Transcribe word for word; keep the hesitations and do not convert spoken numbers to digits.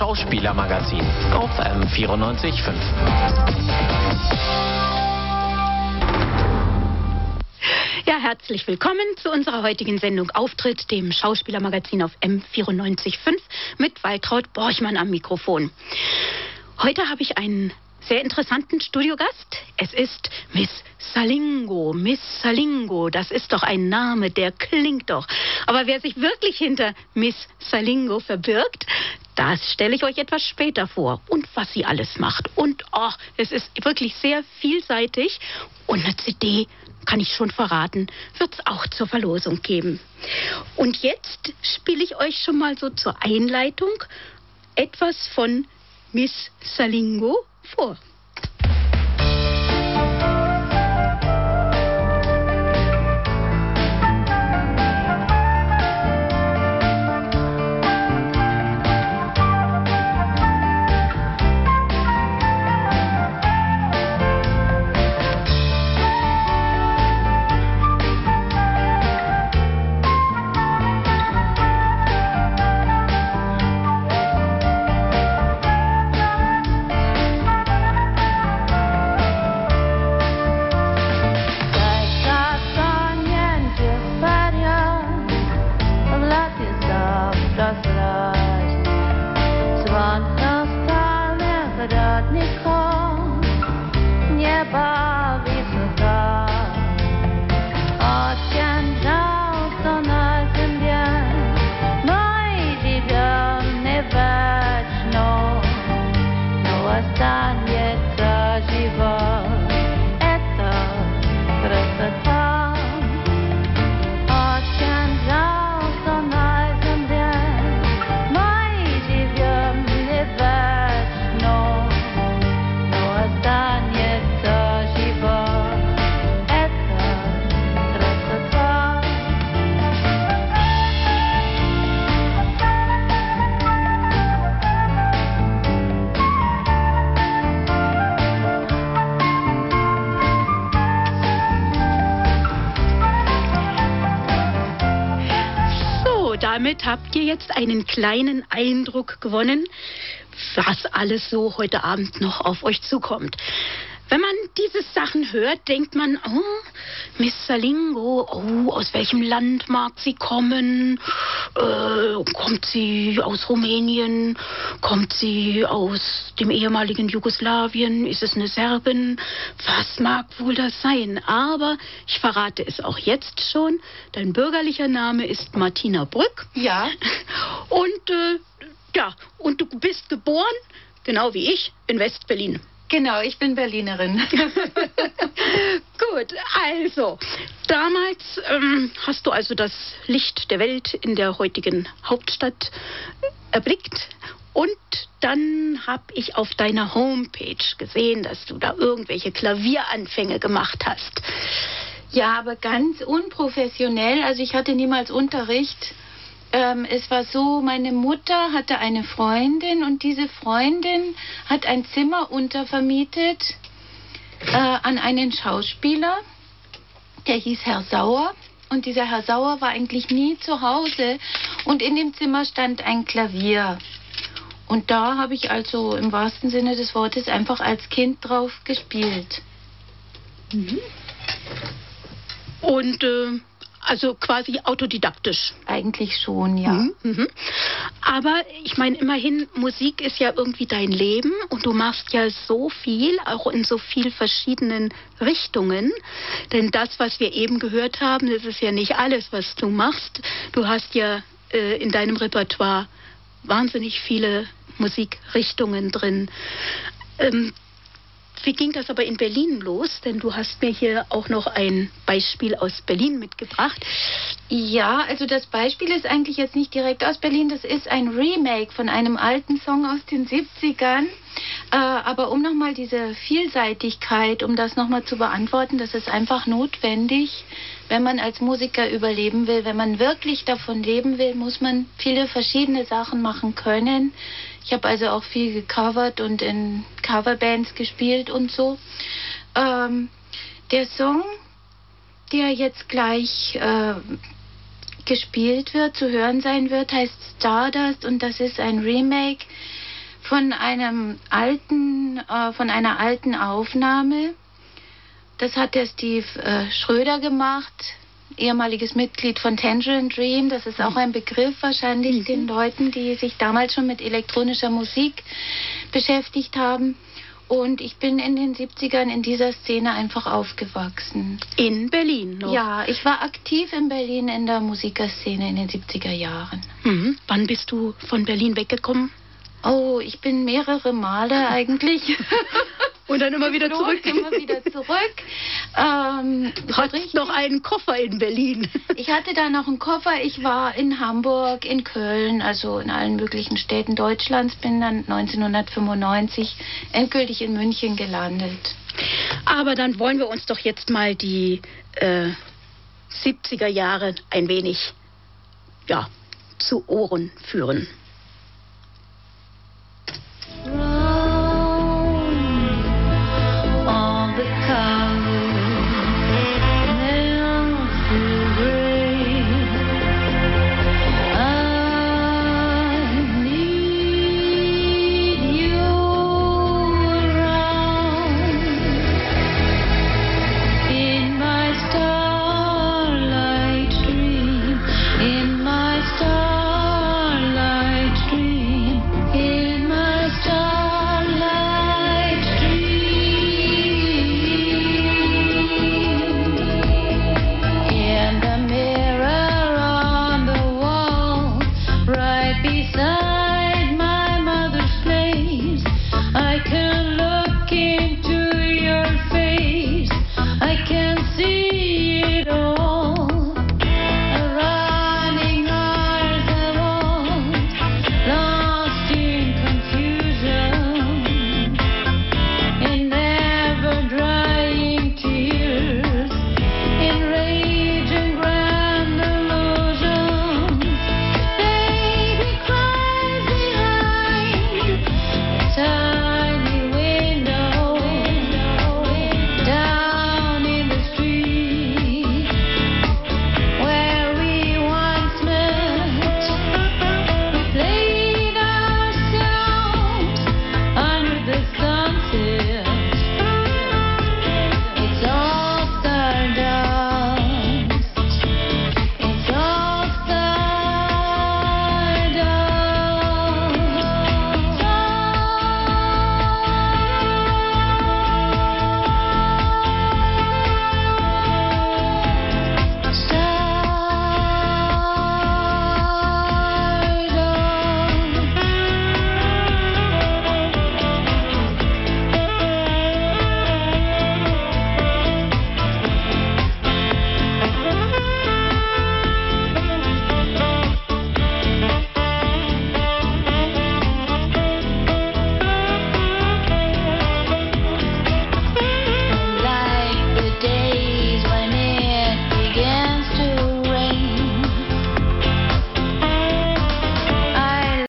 Schauspielermagazin auf M vierundneunzig Komma fünf. Ja, herzlich willkommen zu unserer heutigen Sendung Auftritt, dem Schauspielermagazin auf M vierundneunzig Komma fünf mit Waltraud Borchmann am Mikrofon. Heute habe ich einen sehr interessanten Studiogast. Es ist Miss Salingo. Miss Salingo, das ist doch ein Name, der klingt doch. Aber wer sich wirklich hinter Miss Salingo verbirgt, das stelle ich euch etwas später vor. Und was sie alles macht. Und oh, es ist wirklich sehr vielseitig. Und eine C D, kann ich schon verraten, wird es auch zur Verlosung geben. Und jetzt spiele ich euch schon mal so zur Einleitung etwas von Miss Salingo vor. Damit habt ihr jetzt einen kleinen Eindruck gewonnen, was alles so heute Abend noch auf euch zukommt. Wenn man diese Sachen hört, denkt man, oh, Miss Salingo, oh, aus welchem Land mag sie kommen? Äh, kommt sie aus Rumänien? Kommt sie aus dem ehemaligen Jugoslawien? Ist es eine Serbin? Was mag wohl das sein? Aber ich verrate es auch jetzt schon. Dein bürgerlicher Name ist Martina Brück. Ja. Und, äh, ja, und du bist geboren, genau wie ich, in West-Berlin. Genau, ich bin Berlinerin. Gut, also, damals ähm, hast du also das Licht der Welt in der heutigen Hauptstadt erblickt. Und dann habe ich auf deiner Homepage gesehen, dass du da irgendwelche Klavieranfänge gemacht hast. Ja, aber ganz unprofessionell. Also ich hatte niemals Unterricht. Ähm, es war so, meine Mutter hatte eine Freundin und diese Freundin hat ein Zimmer untervermietet äh, an einen Schauspieler, der hieß Herr Sauer. Und dieser Herr Sauer war eigentlich nie zu Hause und in dem Zimmer stand ein Klavier. Und da habe ich also im wahrsten Sinne des Wortes einfach als Kind drauf gespielt. Mhm. Und äh also quasi autodidaktisch. Eigentlich schon, ja. Mhm, mhm. Aber ich meine, immerhin, Musik ist ja irgendwie dein Leben und du machst ja so viel, auch in so viel verschiedenen Richtungen. Denn das, was wir eben gehört haben, das ist ja nicht alles, was du machst. Du hast ja äh, in deinem Repertoire wahnsinnig viele Musikrichtungen drin. Ähm, Wie ging das aber in Berlin los? Denn du hast mir hier auch noch ein Beispiel aus Berlin mitgebracht. Ja, also das Beispiel ist eigentlich jetzt nicht direkt aus Berlin. Das ist ein Remake von einem alten Song aus den siebzigern. Äh, aber um nochmal diese Vielseitigkeit, um das nochmal zu beantworten, das ist einfach notwendig, wenn man als Musiker überleben will. Wenn man wirklich davon leben will, muss man viele verschiedene Sachen machen können. Ich habe also auch viel gecovert und in Coverbands gespielt und so. Ähm, der Song, der jetzt gleich äh, gespielt wird, zu hören sein wird, heißt Stardust und das ist ein Remake von einem alten, äh, von einer alten Aufnahme. Das hat der Steve äh, Schröder gemacht, ehemaliges Mitglied von Tangerine Dream. Das ist auch ein Begriff wahrscheinlich mhm. den Leuten, die sich damals schon mit elektronischer Musik beschäftigt haben. Und ich bin in den siebzigern in dieser Szene einfach aufgewachsen. In Berlin noch? Ja, ich war aktiv in Berlin in der Musikerszene in den siebziger Jahren. Mhm. Wann bist du von Berlin weggekommen? Oh, ich bin mehrere Male eigentlich. Und dann immer wieder zurück. Immer wieder zurück. Ähm, du hattest noch einen Koffer in Berlin. Ich hatte da noch einen Koffer. Ich war in Hamburg, in Köln, also in allen möglichen Städten Deutschlands. Bin dann neunzehnhundertfünfundneunzig endgültig in München gelandet. Aber dann wollen wir uns doch jetzt mal die äh, siebziger Jahre ein wenig ja, zu Ohren führen.